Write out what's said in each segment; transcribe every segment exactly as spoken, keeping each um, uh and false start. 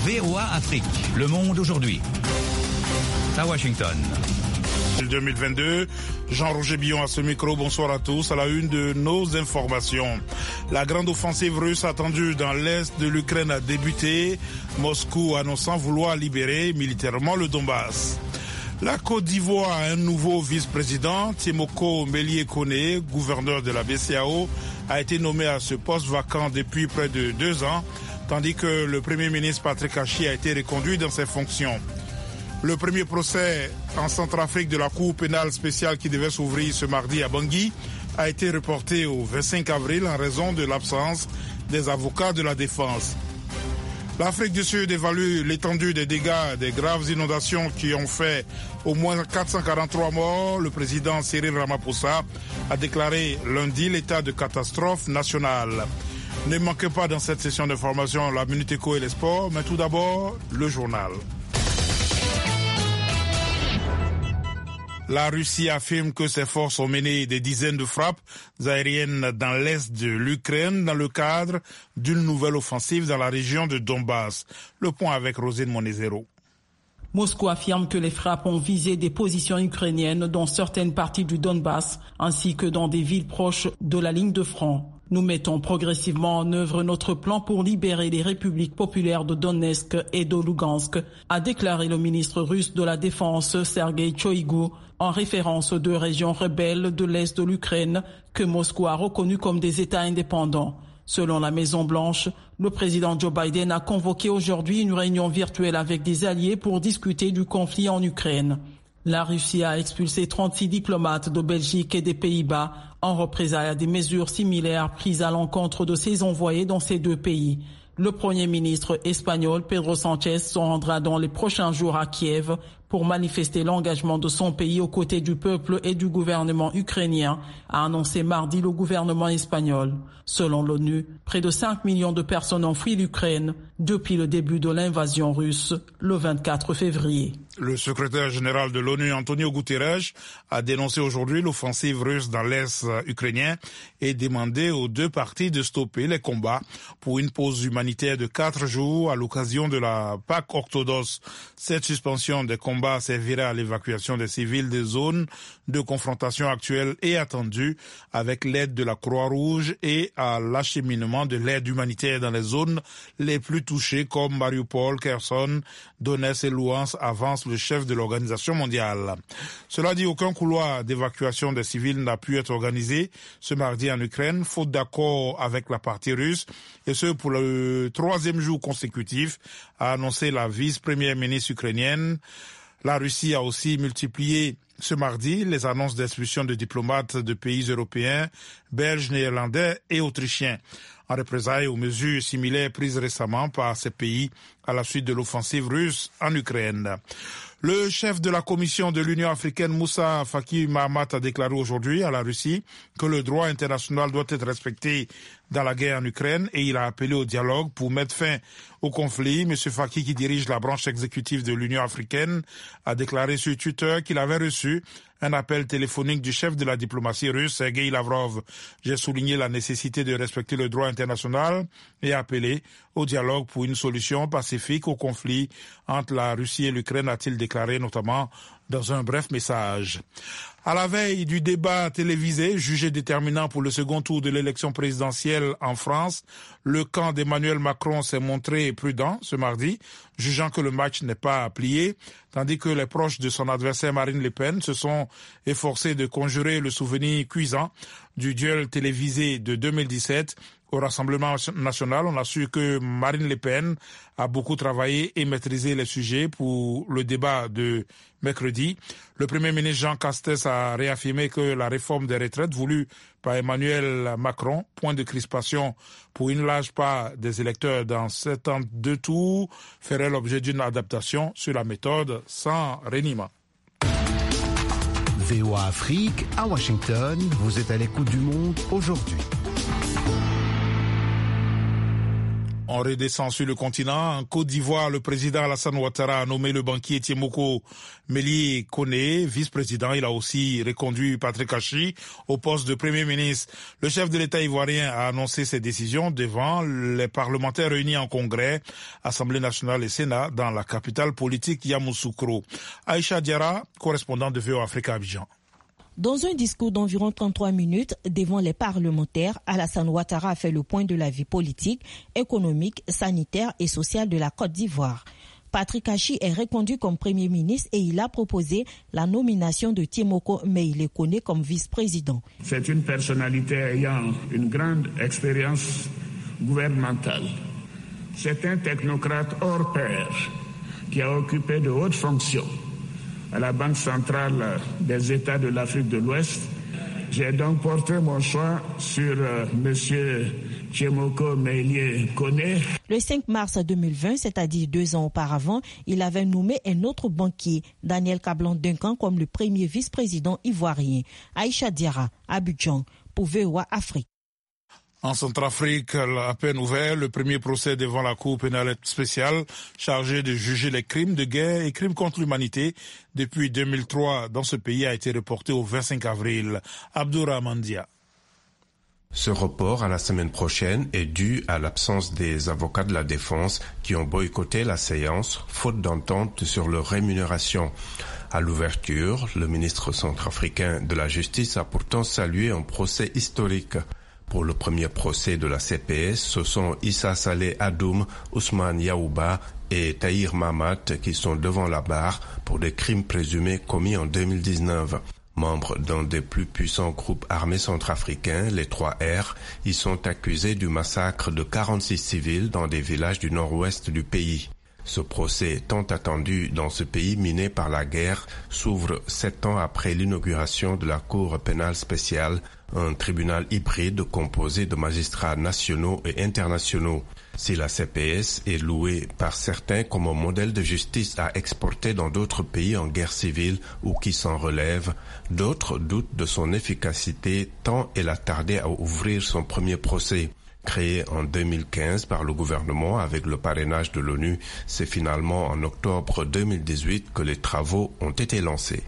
V O A Afrique, le monde aujourd'hui. À Washington. deux mille vingt-deux, Jean-Roger Billon à ce micro, bonsoir à tous. À la une de nos informations. La grande offensive russe attendue dans l'est de l'Ukraine a débuté. Moscou annonçant vouloir libérer militairement le Donbass. La Côte d'Ivoire a un nouveau vice-président. Tiemoko Mélié-Koné, gouverneur de la B C A O, a été nommé à ce poste vacant depuis près de deux ans, tandis que le Premier ministre Patrick Achi a été reconduit dans ses fonctions. Le premier procès en Centrafrique de la Cour pénale spéciale qui devait s'ouvrir ce mardi à Bangui a été reporté au vingt-cinq avril en raison de l'absence des avocats de la défense. L'Afrique du Sud évalue l'étendue des dégâts des graves inondations qui ont fait au moins quatre cent quarante-trois morts. Le président Cyril Ramaphosa a déclaré lundi l'état de catastrophe nationale. Ne manquez pas dans cette session d'information la Minute Éco et les sports, mais tout d'abord, le journal. La Russie affirme que ses forces ont mené des dizaines de frappes aériennes dans l'est de l'Ukraine dans le cadre d'une nouvelle offensive dans la région de Donbass. Le point avec Rosine Monezero. Moscou affirme que les frappes ont visé des positions ukrainiennes dans certaines parties du Donbass ainsi que dans des villes proches de la ligne de front. Nous mettons progressivement en œuvre notre plan pour libérer les républiques populaires de Donetsk et de Lugansk, a déclaré le ministre russe de la Défense Sergei Shoigu, en référence aux deux régions rebelles de l'est de l'Ukraine que Moscou a reconnues comme des États indépendants. Selon la Maison-Blanche, le président Joe Biden a convoqué aujourd'hui une réunion virtuelle avec des alliés pour discuter du conflit en Ukraine. La Russie a expulsé trente-six diplomates de Belgique et des Pays-Bas en représailles à des mesures similaires prises à l'encontre de ses envoyés dans ces deux pays. Le Premier ministre espagnol Pedro Sánchez se rendra dans les prochains jours à Kiev pour manifester l'engagement de son pays aux côtés du peuple et du gouvernement ukrainien, a annoncé mardi le gouvernement espagnol. Selon l'ONU, près de cinq millions de personnes ont fui l'Ukraine depuis le début de l'invasion russe le vingt-quatre février. Le secrétaire général de l'ONU, Antonio Guterres, a dénoncé aujourd'hui l'offensive russe dans l'est ukrainien et demandé aux deux parties de stopper les combats pour une pause humanitaire de quatre jours à l'occasion de la Pâque orthodoxe. Cette suspension des combats servira à l'évacuation des civils des zones de confrontation actuelles et attendues avec l'aide de la Croix-Rouge et à l'acheminement de l'aide humanitaire dans les zones les plus touchées comme Mariupol, Kherson, Donetsk et Louhansk, avance le chef de l'Organisation mondiale. Cela dit, aucun couloir d'évacuation des civils n'a pu être organisé ce mardi en Ukraine, faute d'accord avec la partie russe, et ce pour le troisième jour consécutif, a annoncé la vice-première ministre ukrainienne. La Russie a aussi multiplié ce mardi les annonces d'expulsion de diplomates de pays européens, belges, néerlandais et autrichiens, en représailles aux mesures similaires prises récemment par ces pays à la suite de l'offensive russe en Ukraine. Le chef de la Commission de l'Union africaine, Moussa Faki Mahamat, a déclaré aujourd'hui à la Russie que le droit international doit être respecté dans la guerre en Ukraine et il a appelé au dialogue pour mettre fin au conflit. Monsieur Faki, qui dirige la branche exécutive de l'Union africaine, a déclaré sur Twitter qu'il avait reçu un appel téléphonique du chef de la diplomatie russe, Sergei Lavrov. J'ai souligné la nécessité de respecter le droit international et appelé au dialogue pour une solution pacifique au conflit entre la Russie et l'Ukraine, a-t-il déclaré notamment dans un bref message. À la veille du débat télévisé, jugé déterminant pour le second tour de l'élection présidentielle en France, le camp d'Emmanuel Macron s'est montré prudent ce mardi, jugeant que le match n'est pas plié, tandis que les proches de son adversaire Marine Le Pen se sont efforcés de conjurer le souvenir cuisant du duel télévisé de deux mille dix-sept. Au Rassemblement national, on a su que Marine Le Pen a beaucoup travaillé et maîtrisé les sujets pour le débat de mercredi. Le Premier ministre Jean Castex a réaffirmé que la réforme des retraites voulue par Emmanuel Macron, point de crispation pour une large part des électeurs dans sept ans de tours, ferait l'objet d'une adaptation sur la méthode sans reniement. V O A Afrique, à Washington, vous êtes à l'écoute du monde aujourd'hui. On redescend sur le continent. En Côte d'Ivoire, le président Alassane Ouattara a nommé le banquier Tiemoko Meïlie Koné vice-président. Il a aussi reconduit Patrick Achi au poste de Premier ministre. Le chef de l'État ivoirien a annoncé ses décisions devant les parlementaires réunis en congrès, Assemblée nationale et Sénat, dans la capitale politique Yamoussoukro. Aïcha Diarra, correspondante de V O Africa Abidjan. Dans un discours d'environ trente-trois minutes devant les parlementaires, Alassane Ouattara a fait le point de la vie politique, économique, sanitaire et sociale de la Côte d'Ivoire. Patrick Achi est reconduit comme Premier ministre et il a proposé la nomination de Tiemoko Meïlie Koné comme vice-président. C'est une personnalité ayant une grande expérience gouvernementale. C'est un technocrate hors pair qui a occupé de hautes fonctions à la Banque centrale des États de l'Afrique de l'Ouest. J'ai donc porté mon choix sur euh, M. Tiemoko Meïlie Koné. Le cinq mars deux mille vingt, c'est-à-dire deux ans auparavant, il avait nommé un autre banquier, Daniel Kablan-Duncan, comme le premier vice-président ivoirien. Aïcha Diarra, Abidjan, pour V O A Afrique. En Centrafrique, à peine ouvert, le premier procès devant la Cour pénale spéciale chargée de juger les crimes de guerre et crimes contre l'humanité depuis deux mille trois dans ce pays a été reporté au vingt-cinq avril. Abdourahmane Dia. Ce report à la semaine prochaine est dû à l'absence des avocats de la défense qui ont boycotté la séance, faute d'entente sur leur rémunération. À l'ouverture, le ministre centrafricain de la Justice a pourtant salué un procès historique. Pour le premier procès de la C P S, ce sont Issa Saleh Adoum, Ousmane Yaouba et Tahir Mahamat qui sont devant la barre pour des crimes présumés commis en deux mille dix-neuf. Membres d'un des plus puissants groupes armés centrafricains, les trois R, ils sont accusés du massacre de quarante-six civils dans des villages du nord-ouest du pays. Ce procès tant attendu dans ce pays miné par la guerre s'ouvre sept ans après l'inauguration de la Cour pénale spéciale, un tribunal hybride composé de magistrats nationaux et internationaux. Si la C P S est louée par certains comme un modèle de justice à exporter dans d'autres pays en guerre civile ou qui s'en relèvent, d'autres doutent de son efficacité tant elle a tardé à ouvrir son premier procès. Créé en deux mille quinze par le gouvernement avec le parrainage de l'ONU, c'est finalement en octobre deux mille dix-huit que les travaux ont été lancés.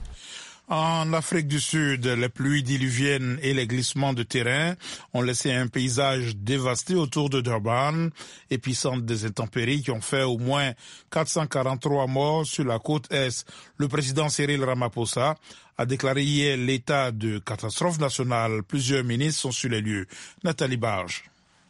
En Afrique du Sud, les pluies diluviennes et les glissements de terrain ont laissé un paysage dévasté autour de Durban, épicentre des intempéries qui ont fait au moins quatre cent quarante-trois morts sur la côte Est. Le président Cyril Ramaphosa a déclaré hier l'état de catastrophe nationale. Plusieurs ministres sont sur les lieux. Nathalie Barge.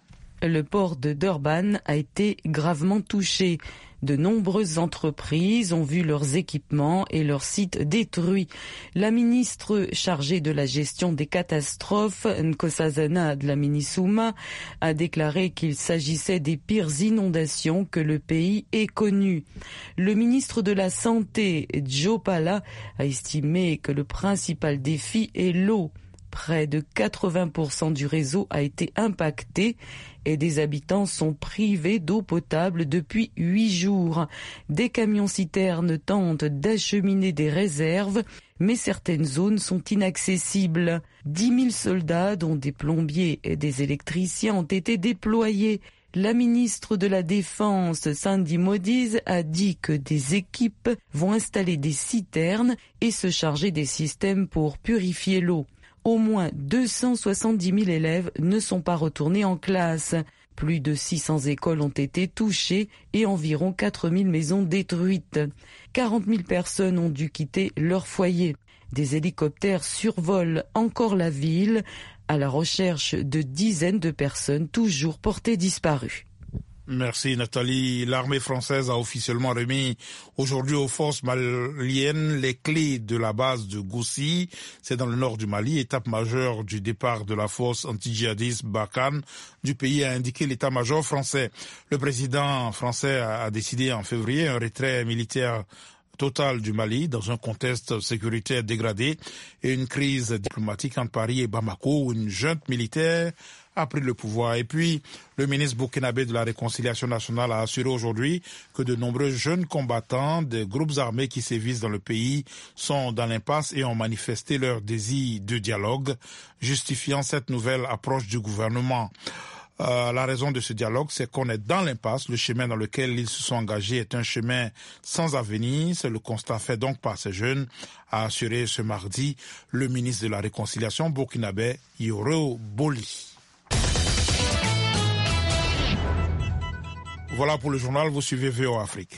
Le port de Durban a été gravement touché. De nombreuses entreprises ont vu leurs équipements et leurs sites détruits. La ministre chargée de la gestion des catastrophes, Nkosazana Dlamini-Zuma, a déclaré qu'il s'agissait des pires inondations que le pays ait connues. Le ministre de la Santé, Joe Pala, a estimé que le principal défi est l'eau. Près de quatre-vingts pour cent du réseau a été impacté et des habitants sont privés d'eau potable depuis huit jours. Des camions-citernes tentent d'acheminer des réserves, mais certaines zones sont inaccessibles. dix mille soldats, dont des plombiers et des électriciens, ont été déployés. La ministre de la Défense, Sandy Modiz, a dit que des équipes vont installer des citernes et se charger des systèmes pour purifier l'eau. Au moins deux cent soixante-dix mille élèves ne sont pas retournés en classe. Plus de six cents écoles ont été touchées et environ quatre mille maisons détruites. quarante mille personnes ont dû quitter leur foyer. Des hélicoptères survolent encore la ville à la recherche de dizaines de personnes toujours portées disparues. Merci Nathalie. L'armée française a officiellement remis aujourd'hui aux forces maliennes les clés de la base de Goussi. C'est dans le nord du Mali, étape majeure du départ de la force anti-djihadiste Barkhane du pays, a indiqué l'état-major français. Le président français a décidé en février un retrait militaire total du Mali dans un contexte sécuritaire dégradé et une crise diplomatique entre Paris et Bamako où une junte militaire a pris le pouvoir. Et puis, le ministre burkinabé de la Réconciliation nationale a assuré aujourd'hui que de nombreux jeunes combattants des groupes armés qui sévissent dans le pays sont dans l'impasse et ont manifesté leur désir de dialogue, justifiant cette nouvelle approche du gouvernement. Euh, la raison de ce dialogue, c'est qu'on est dans l'impasse. Le chemin dans lequel ils se sont engagés est un chemin sans avenir. C'est le constat fait donc par ces jeunes, a assuré ce mardi le ministre de la Réconciliation burkinabé, Yoro Boli. Voilà pour le journal, vous suivez V O Afrique.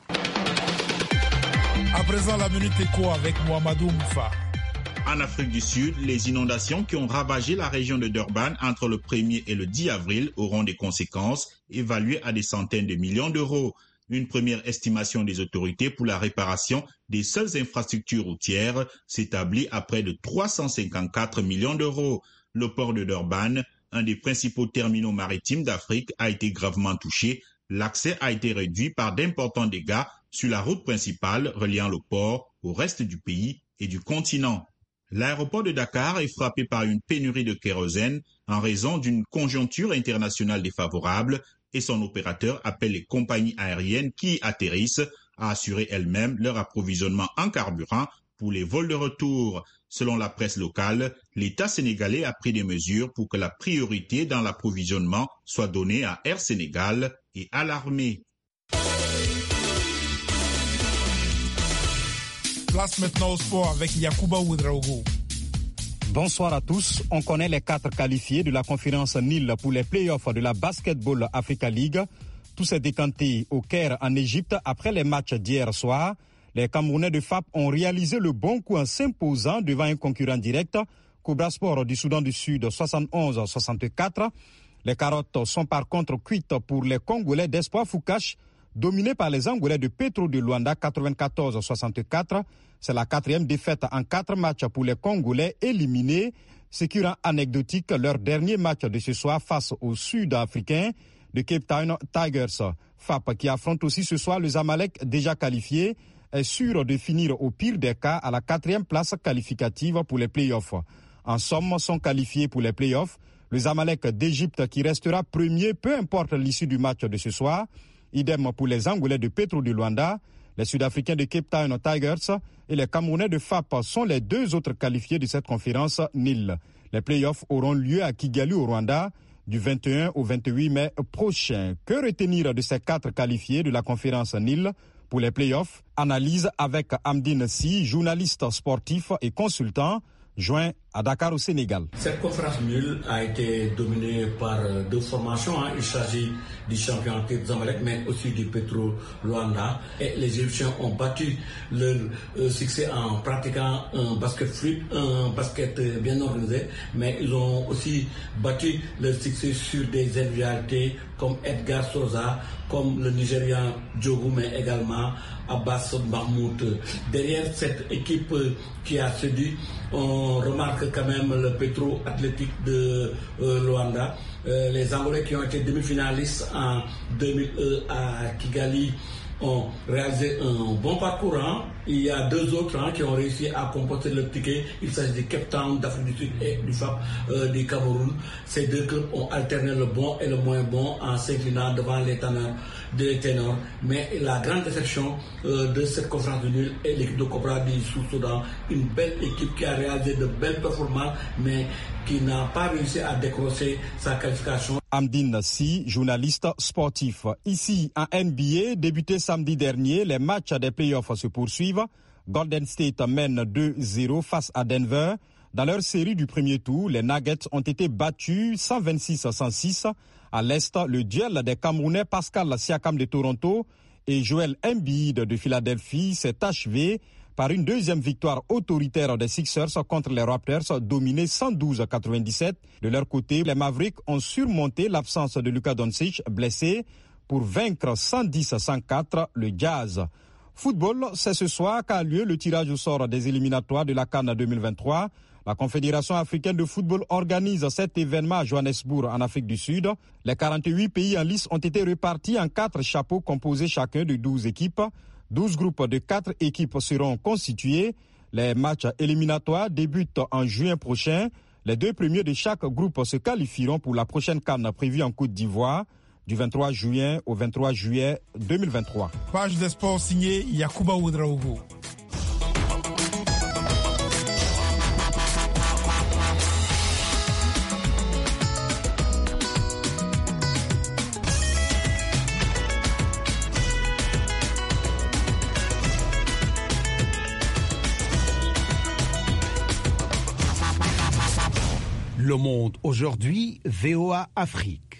À présent, la Minute Éco avec Mohamedou Moufa. En Afrique du Sud, les inondations qui ont ravagé la région de Durban entre le premier et le dix avril auront des conséquences évaluées à des centaines de millions d'euros. Une première estimation des autorités pour la réparation des seules infrastructures routières s'établit à près de trois cent cinquante-quatre millions d'euros. Le port de Durban, un des principaux terminaux maritimes d'Afrique, a été gravement touché. L'accès a été réduit par d'importants dégâts sur la route principale reliant le port au reste du pays et du continent. L'aéroport de Dakar est frappé par une pénurie de kérosène en raison d'une conjoncture internationale défavorable et son opérateur appelle les compagnies aériennes qui atterrissent à assurer elles-mêmes leur approvisionnement en carburant pour les vols de retour. Selon la presse locale, l'État sénégalais a pris des mesures pour que la priorité dans l'approvisionnement soit donnée à Air Sénégal et à l'armée. Place maintenant au sport avec Yacouba Ouedraogo. Bonsoir à tous. On connaît les quatre qualifiés de la conférence Nil pour les playoffs de la Basketball Africa League. Tout s'est décanté au Caire en Égypte après les matchs d'hier soir. Les Camerounais de F A P ont réalisé le bon coup en s'imposant devant un concurrent direct, Cobra Sport du Soudan du Sud soixante et onze à soixante-quatre. Les carottes sont par contre cuites pour les Congolais d'Espoir Foucache, dominés par les Angolais de Petro de Luanda quatre-vingt-quatorze à soixante-quatre. C'est la quatrième défaite en quatre matchs pour les Congolais éliminés, ce qui rend anecdotique leur dernier match de ce soir face aux Sud-Africains de Cape Town Tigers. F A P qui affronte aussi ce soir le Zamalek déjà qualifié est sûr de finir au pire des cas à la quatrième place qualificative pour les playoffs. En somme, sont qualifiés pour les playoffs le Zamalek d'Égypte qui restera premier peu importe l'issue du match de ce soir. Idem pour les Angolais de Petro de Luanda, les Sud-Africains de Cape Town Tigers et les Camerounais de F A P sont les deux autres qualifiés de cette conférence Nil. Les playoffs auront lieu à Kigali au Rwanda du vingt et un au vingt-huit mai prochain. Que retenir de ces quatre qualifiés de la conférence Nil pour les playoffs? Analyse avec Amdine Si, journaliste sportif et consultant, joint à Dakar au Sénégal. Cette conférence nulle a été dominée par deux formations. Hein. Il s'agit du champion Zamalek, mais aussi du Petro Luanda. Et les Égyptiens ont battu leur euh, succès en pratiquant un basket fluide, un basket bien organisé, mais ils ont aussi battu leur succès sur des individualités comme Edgar Sosa, comme le Nigérian Djogu, mais également Abbas Mahmoud. Derrière cette équipe qui a séduit, on remarque quand même le Petro Athlétique de euh, Luanda. Euh, les Angolais qui ont été demi-finalistes en deux mille un à Kigali ont réalisé un bon parcours. Hein. Il y a deux autres hein, qui ont réussi à comporter le ticket. Il s'agit du Cape Town d'Afrique du Sud et du F A P euh, du Cameroun. Ces deux clubs ont alterné le bon et le moins bon en s'inclinant devant les ténors, des ténors. Mais la grande déception euh, de cette conférence de nul est l'équipe de Cobra du Sud-Soudan. Une belle équipe qui a réalisé de belles performances, mais qui n'a pas réussi à décrocher sa qualification. Amdine Si, journaliste sportif. Ici, en N B A, débuté samedi dernier, les matchs des playoffs se poursuivent. Golden State mène deux zéro face à Denver. Dans leur série du premier tour, les Nuggets ont été battus cent vingt-six à cent six. À l'Est, le duel des Camerounais Pascal Siakam de Toronto et Joel Embiid de Philadelphie s'est achevé par une deuxième victoire autoritaire des Sixers contre les Raptors, dominés cent douze à quatre-vingt-dix-sept. De leur côté, les Mavericks ont surmonté l'absence de Luka Doncic, blessé, pour vaincre cent dix à cent quatre le Jazz. Football, c'est ce soir qu'a lieu le tirage au sort des éliminatoires de la CAN deux mille vingt-trois. La Confédération africaine de football organise cet événement à Johannesburg, en Afrique du Sud. Les quarante-huit pays en lice ont été répartis en quatre chapeaux composés chacun de douze équipes. douze groupes de quatre équipes seront constitués. Les matchs éliminatoires débutent en juin prochain. Les deux premiers de chaque groupe se qualifieront pour la prochaine CAN prévue en Côte d'Ivoire du vingt-trois juin au vingt-trois juillet deux mille vingt-trois. Page des sports signée Yacouba Ouedraogo. Le Monde aujourd'hui, V O A Afrique.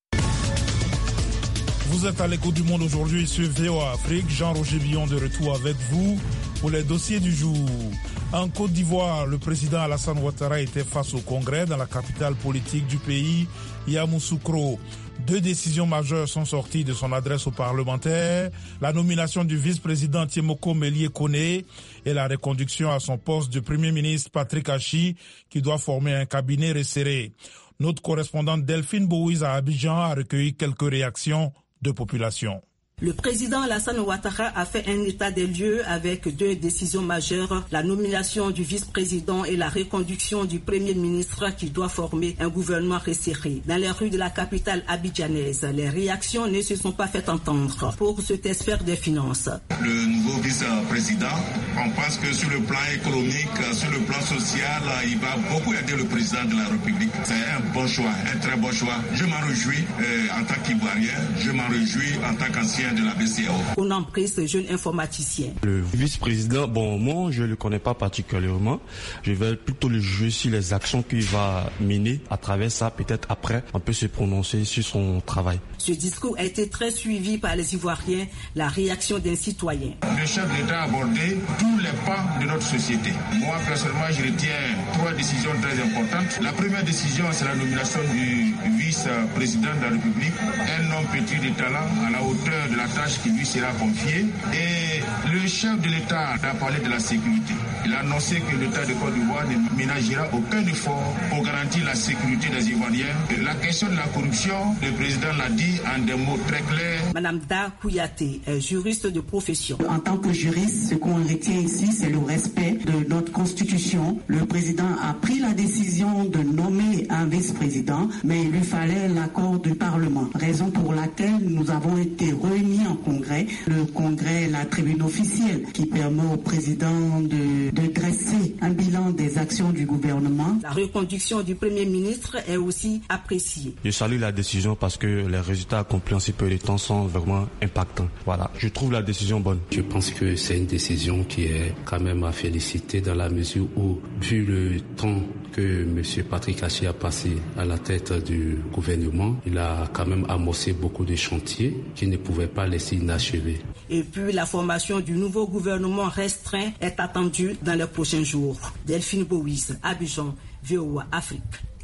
Vous êtes à l'écoute du Monde aujourd'hui sur V O A Afrique. Jean-Roger Billon de retour avec vous pour les dossiers du jour. En Côte d'Ivoire, le président Alassane Ouattara était face au Congrès dans la capitale politique du pays, Yamoussoukro. Deux décisions majeures sont sorties de son adresse aux parlementaires, la nomination du vice-président Tiemoko Mélié Koné et la reconduction à son poste de Premier ministre Patrick Achi, qui doit former un cabinet resserré. Notre correspondante Delphine Bouiz à Abidjan a recueilli quelques réactions de population. Le président Alassane Ouattara a fait un état des lieux avec deux décisions majeures, la nomination du vice-président et la reconduction du premier ministre qui doit former un gouvernement resserré. Dans les rues de la capitale abidjanaise, les réactions ne se sont pas fait entendre pour cet expert des finances. Le nouveau vice-président, on pense que sur le plan économique, sur le plan social, il va beaucoup aider le président de la République. C'est un bon choix, un très bon choix. Je m'en réjouis euh, en tant qu'Ivoirien, je m'en réjouis en tant qu'ancien de la B C A O. On en prie ce jeune informaticien. Le vice-président, bon, moi, je ne le connais pas particulièrement. Je vais plutôt le juger sur les actions qu'il va mener. À travers ça, peut-être après, on peut se prononcer sur son travail. Ce discours a été très suivi par les Ivoiriens, la réaction d'un citoyen. Le chef d'État a abordé tous les pans de notre société. Moi, personnellement, je retiens trois décisions très importantes. La première décision, c'est la nomination du vice-président de la République, un homme pétri de talent à la hauteur de la tâche qui lui sera confiée. Et le chef de l'État a parlé de la sécurité. Il a annoncé que l'État de Côte d'Ivoire ne ménagera aucun effort pour garantir la sécurité des Ivoiriens. La question de la corruption, le président l'a dit en des mots très clairs. Madame Da Kouyaté est juriste de profession. En tant que juriste, ce qu'on retient ici, c'est le respect de notre constitution. Le président a pris la décision de nommer un vice-président, mais il lui fallait l'accord du Parlement. Raison pour laquelle nous avons été réunis en congrès. Le congrès est la tribune officielle qui permet au président de, de dresser un bilan des actions du gouvernement. La reconduction du Premier ministre est aussi appréciée. Je salue la décision parce que les résultats accomplis en si peu de temps sont vraiment impactants. Voilà, je trouve la décision bonne. Je pense que c'est une décision qui est quand même à féliciter dans la mesure où, vu le temps que M. Patrick Achi a passé à la tête du gouvernement, il a quand même amorcé beaucoup de chantiers qu'il ne pouvait pas laisser inachevés. Et puis la formation du nouveau gouvernement restreint est attendue dans les prochains jours. Delphine Bouiz, Abidjan, V O A Afrique.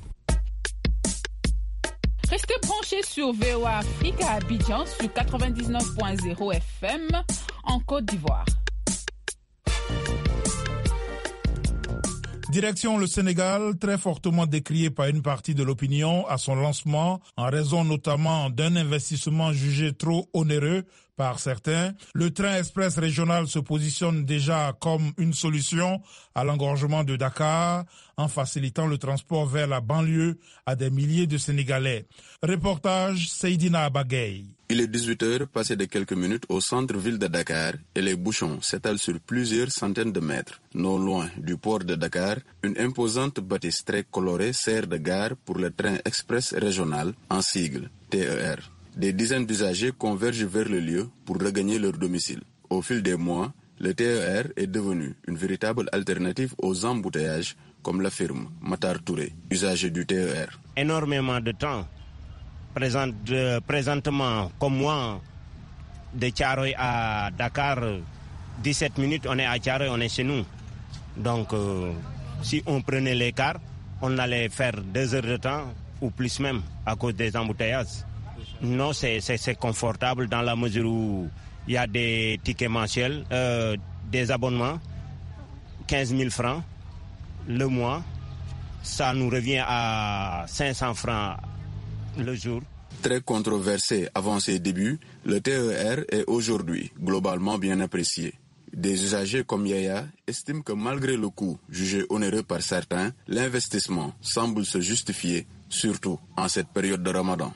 Restez branchés sur V O A Afrique à Abidjan sur quatre-vingt-dix-neuf point zéro F M en Côte d'Ivoire. Direction le Sénégal, très fortement décrié par une partie de l'opinion à son lancement, en raison notamment d'un investissement jugé trop onéreux par certains. Le train express régional se positionne déjà comme une solution à l'engorgement de Dakar, en facilitant le transport vers la banlieue à des milliers de Sénégalais. Reportage Seydina Abagay. Il est dix-huit heures, passé de quelques minutes au centre-ville de Dakar et les bouchons s'étalent sur plusieurs centaines de mètres. Non loin du port de Dakar, une imposante bâtisse très colorée sert de gare pour le train express régional, en sigle T E R. Des dizaines d'usagers convergent vers le lieu pour regagner leur domicile. Au fil des mois, le T E R est devenu une véritable alternative aux embouteillages, comme l'affirme Matar Touré, usager du T E R. Énormément de temps. Présent, euh, présentement, comme moi, de Thiaroye à Dakar, dix-sept minutes, on est à Thiaroye, on est chez nous. Donc, euh, si on prenait l'écart, on allait faire deux heures de temps, ou plus même, à cause des embouteillages. Non, c'est, c'est, c'est confortable dans la mesure où il y a des tickets mensuels, euh, des abonnements, quinze mille francs le mois. Ça nous revient à cinq cents francs le jour. Très controversé avant ses débuts, le T E R est aujourd'hui globalement bien apprécié. Des usagers comme Yaya estiment que malgré le coût jugé onéreux par certains, l'investissement semble se justifier surtout en cette période de Ramadan.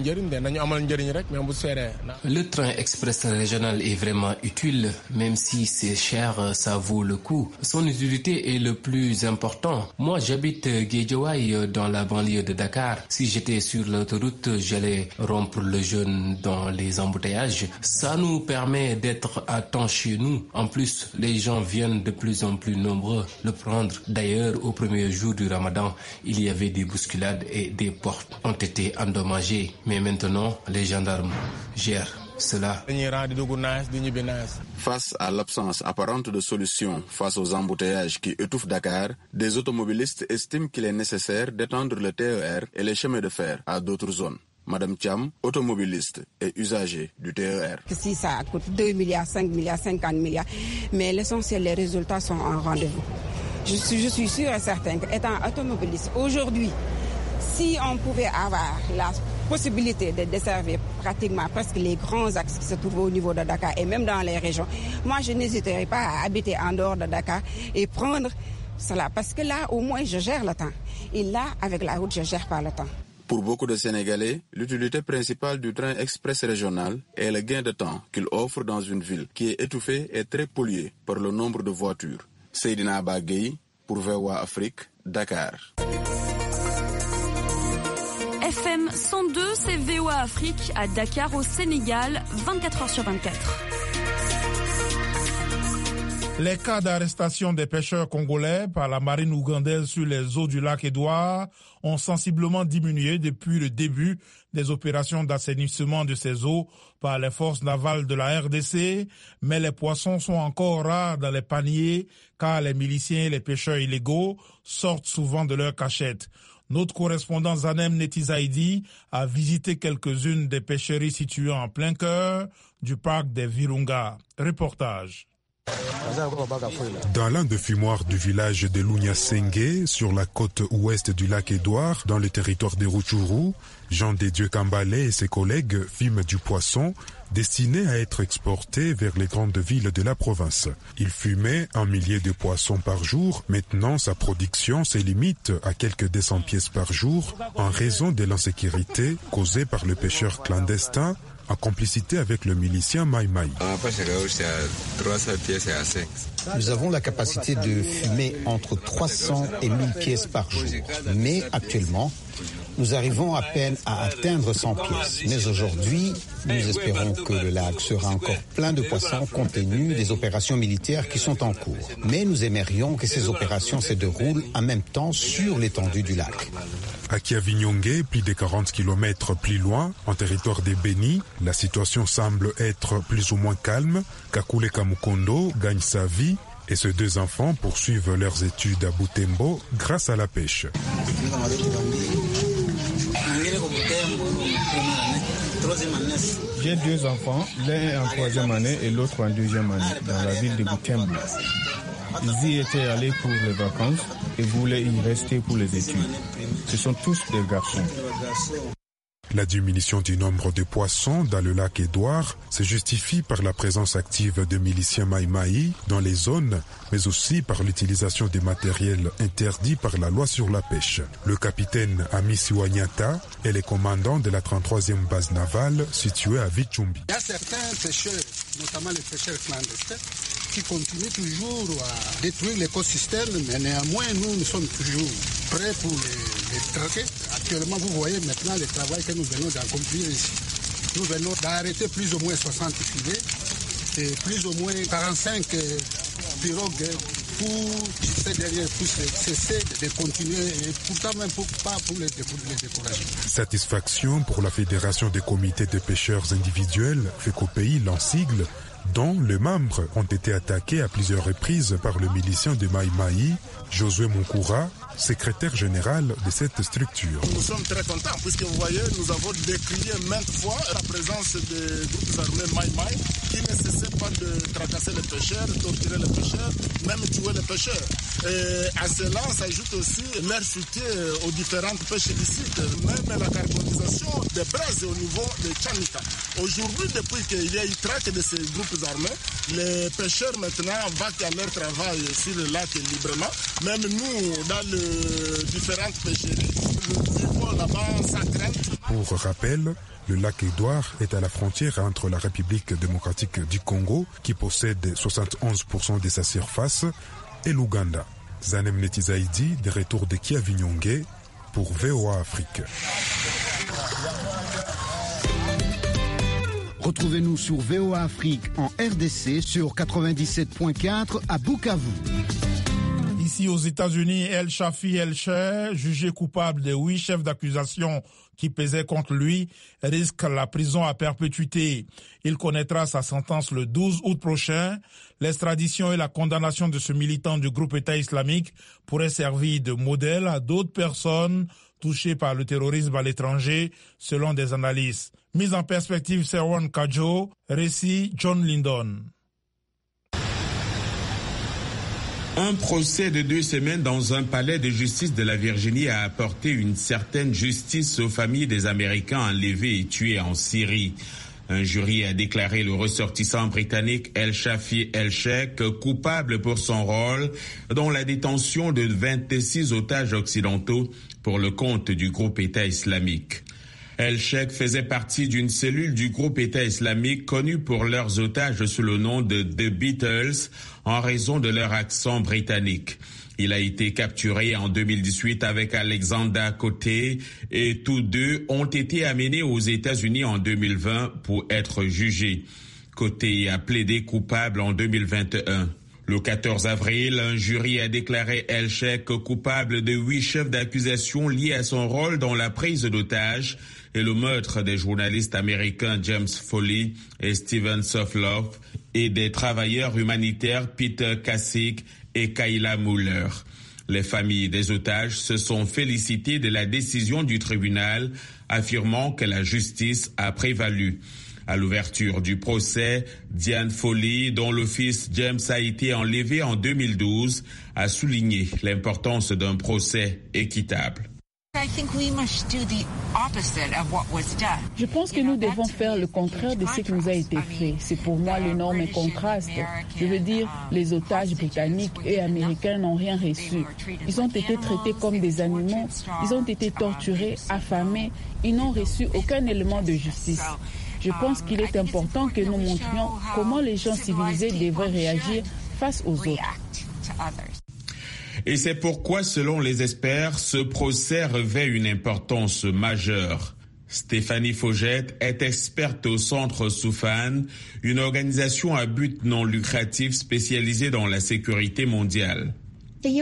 Le train express régional est vraiment utile, même si c'est cher, ça vaut le coup. Son utilité est le plus important. Moi, j'habite Guédiawaye dans la banlieue de Dakar. Si j'étais sur l'autoroute, j'allais rompre le jeûne dans les embouteillages. Ça nous permet d'être à temps chez nous. En plus, les gens viennent de plus en plus nombreux le prendre. D'ailleurs, au premier jour du Ramadan, il y avait des bousculades et des portes ont été endommagées. Mais maintenant, les gendarmes gèrent cela. Face à l'absence apparente de solution face aux embouteillages qui étouffent Dakar, des automobilistes estiment qu'il est nécessaire d'étendre le T E R et les chemins de fer à d'autres zones. Madame Thiam, automobiliste et usagée du T E R. Si ça coûte deux milliards, cinq milliards, cinquante milliards, mais l'essentiel, les résultats sont en rendez-vous. Je suis, je suis sûre et certaine qu'étant automobiliste, aujourd'hui, si on pouvait avoir la possibilité de desservir pratiquement presque les grands axes qui se trouvent au niveau de Dakar et même dans les régions, moi je n'hésiterai pas à habiter en dehors de Dakar et prendre cela parce que là au moins je gère le temps et là avec la route je gère pas le temps. Pour beaucoup de Sénégalais, l'utilité principale du train express régional est le gain de temps qu'il offre dans une ville qui est étouffée et très polluée par le nombre de voitures. Seydina Bagay pour V O A Afrique, Dakar. F M cent deux, c'est V O A Afrique à Dakar au Sénégal, vingt-quatre heures sur vingt-quatre. Les cas d'arrestation des pêcheurs congolais par la marine ougandaise sur les eaux du lac Édouard ont sensiblement diminué depuis le début des opérations d'assainissement de ces eaux par les forces navales de la R D C, mais les poissons sont encore rares dans les paniers car les miliciens et les pêcheurs illégaux sortent souvent de leurs cachettes. Notre correspondant Zanem Netizaidi a visité quelques-unes des pêcheries situées en plein cœur du parc des Virunga. Reportage. Dans l'un des fumoirs du village de Lunyasenge, sur la côte ouest du lac Édouard, dans le territoire de Rutshuru, Jean Dédieu Kambale et ses collègues fument du poisson destiné à être exporté vers les grandes villes de la province. Il fumait un millier de poissons par jour. Maintenant, sa production se limite à quelques deux cents pièces par jour en raison de l'insécurité causée par le pêcheur clandestin en complicité avec le milicien Mai Mai. Nous avons la capacité de fumer entre trois cents et mille pièces par jour. Mais actuellement, nous arrivons à peine à atteindre cent pièces. Mais aujourd'hui, nous espérons que le lac sera encore plein de poissons compte tenu des opérations militaires qui sont en cours. Mais nous aimerions que ces opérations se déroulent en même temps sur l'étendue du lac. À Kiavinyonge, plus de quarante kilomètres plus loin, en territoire des Béni, la situation semble être plus ou moins calme. Kakule Kamukondo gagne sa vie et ses deux enfants poursuivent leurs études à Butembo grâce à la pêche. J'ai deux enfants, l'un en troisième année et l'autre en deuxième année, dans la ville de Butembo. Ils y étaient allés pour les vacances et voulaient y rester pour les études. Ce sont tous des garçons. La diminution du nombre de poissons dans le lac Édouard se justifie par la présence active de miliciens Mai Mai dans les zones, mais aussi par l'utilisation des matériels interdits par la loi sur la pêche. Le capitaine Amisi Wanyata est le commandant de la trente-troisième base navale située à Vichumbi. Il y a certains pêcheurs, notamment les pêcheurs clandestins, qui continuent toujours à détruire l'écosystème, mais néanmoins, nous, nous sommes toujours prêts pour les, les traquer. Actuellement, vous voyez maintenant le travail que nous venons d'accomplir ici. Nous venons d'arrêter plus ou moins soixante filets et plus ou moins quarante-cinq pirogues pour ces derniers pour cesser de continuer et pourtant même pour, pas pour les, pour les décourager. Satisfaction pour la Fédération des comités de pêcheurs individuels, FECOPEI, l'en sigle, dont les membres ont été attaqués à plusieurs reprises par le milicien de Mai Mai, Josué Moukura, secrétaire général de cette structure. Nous sommes très contents puisque vous voyez, nous avons décrié maintes fois la présence des groupes armés Mai Mai qui ne cessaient pas de tracasser les pêcheurs, torturer les pêcheurs, même tuer les pêcheurs. Et à cela s'ajoute aussi leur soutien aux différentes pêches illicites, même la carbonisation des braises au niveau de Tchanika. Aujourd'hui, depuis qu'il y a eu traque de ces groupes groupes armés. Les pêcheurs maintenant vaquent à leur travail sur le lac librement. Même nous, dans les différentes pêcheries, nous vivons là-bas sans crainte. Pour rappel, le lac Édouard est à la frontière entre la République démocratique du Congo, qui possède soixante et onze pour cent de sa surface, et l'Ouganda. Zanem Netizaïdi, de retour de Kiavinyonge, pour V O A Afrique. Retrouvez-nous sur V O A Afrique en R D C sur quatre-vingt-dix-sept point quatre à Bukavu. Ici aux États-Unis, El Shafi El Sheikh, jugé coupable des huit chefs d'accusation qui pesaient contre lui, risque la prison à perpétuité. Il connaîtra sa sentence le douze août prochain. L'extradition et la condamnation de ce militant du groupe État islamique pourraient servir de modèle à d'autres personnes touchées par le terrorisme à l'étranger, selon des analystes. Mise en perspective, Serwan Kajo, récit John Lyndon. Un procès de deux semaines dans un palais de justice de la Virginie a apporté une certaine justice aux familles des Américains enlevés et tués en Syrie. Un jury a déclaré le ressortissant britannique El Shafi El Sheikh coupable pour son rôle dans la détention de vingt-six otages occidentaux pour le compte du groupe État islamique. El Sheikh faisait partie d'une cellule du groupe État islamique connue pour leurs otages sous le nom de The Beatles en raison de leur accent britannique. Il a été capturé en deux mille dix-huit avec Alexander Côté et tous deux ont été amenés aux États-Unis en deux mille vingt pour être jugés. Côté a plaidé coupable en deux mille vingt et un. Le quatorze avril, un jury a déclaré El Sheikh coupable de huit chefs d'accusation liés à son rôle dans la prise d'otages et le meurtre des journalistes américains James Foley et Steven Sofloff et des travailleurs humanitaires Peter Kasich et Kayla Muller. Les familles des otages se sont félicitées de la décision du tribunal, affirmant que la justice a prévalu. À l'ouverture du procès, Diane Foley, dont le fils James a été enlevé en deux mille douze, a souligné l'importance d'un procès équitable. Je pense que nous devons faire le contraire de ce qui nous a été fait. C'est pour moi l'énorme contraste. Je veux dire, les otages britanniques et américains n'ont rien reçu. Ils ont été traités comme des animaux, ils ont été torturés, affamés, ils n'ont reçu aucun élément de justice. Je pense qu'il est important que nous montrions comment les gens civilisés devraient réagir face aux autres. Et c'est pourquoi, selon les experts, ce procès revêt une importance majeure. Stéphanie Fauget est experte au Centre Soufan, une organisation à but non lucratif spécialisée dans la sécurité mondiale. Les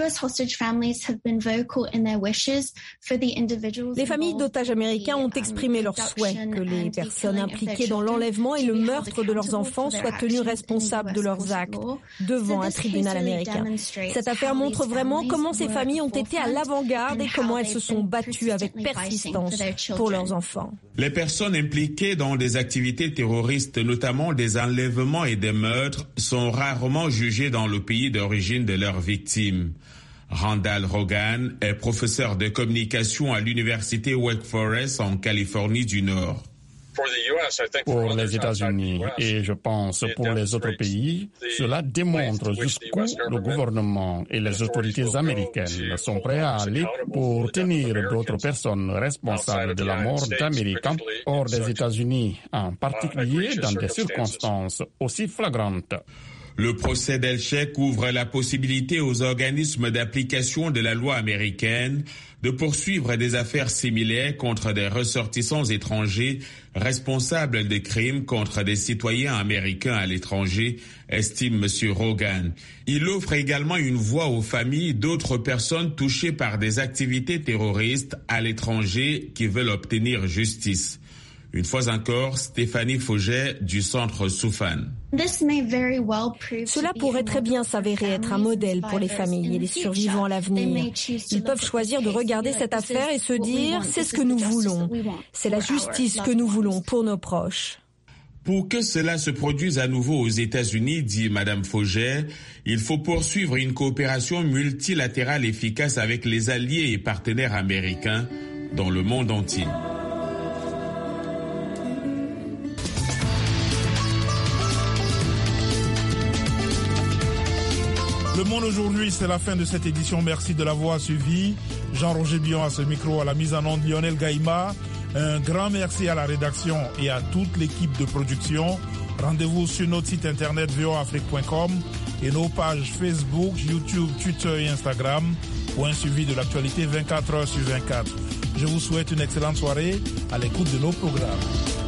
familles d'otages américains ont exprimé leur souhait que les personnes impliquées dans l'enlèvement et le meurtre de leurs enfants soient tenues responsables de leurs actes devant un tribunal américain. Cette affaire montre vraiment comment ces familles ont été à l'avant-garde et comment elles se sont battues avec persistance pour leurs enfants. Les personnes impliquées dans des activités terroristes, notamment des enlèvements et des meurtres, sont rarement jugées dans le pays d'origine de leurs victimes. Randall Rogan est professeur de communication à l'université Wake Forest en Californie du Nord. Pour les États-Unis et je pense pour les autres pays, cela démontre jusqu'où le gouvernement et les autorités américaines sont prêts à aller pour tenir d'autres personnes responsables de la mort d'Américains hors des États-Unis, en particulier dans des circonstances aussi flagrantes. Le procès d'El Sheikh ouvre la possibilité aux organismes d'application de la loi américaine de poursuivre des affaires similaires contre des ressortissants étrangers responsables de crimes contre des citoyens américains à l'étranger, estime M. Rogan. Il offre également une voix aux familles d'autres personnes touchées par des activités terroristes à l'étranger qui veulent obtenir justice. Une fois encore, Stéphanie Fauget du Centre Soufan. Cela pourrait très bien s'avérer être un modèle pour les familles et les survivants à l'avenir. Ils peuvent choisir de regarder cette affaire et se dire « c'est ce que nous voulons, c'est la justice que nous voulons pour nos proches ». Pour que cela se produise à nouveau aux États-Unis, dit Madame Fauget, il faut poursuivre une coopération multilatérale efficace avec les alliés et partenaires américains dans le monde entier. Le Monde aujourd'hui, c'est la fin de cette édition. Merci de l'avoir suivi. Jean-Roger Bion à ce micro, à la mise en onde Lionel Gaïma. Un grand merci à la rédaction et à toute l'équipe de production. Rendez-vous sur notre site internet v o a afrique point com et nos pages Facebook, YouTube, Twitter et Instagram pour un suivi de l'actualité vingt-quatre heures sur vingt-quatre. Je vous souhaite une excellente soirée à l'écoute de nos programmes.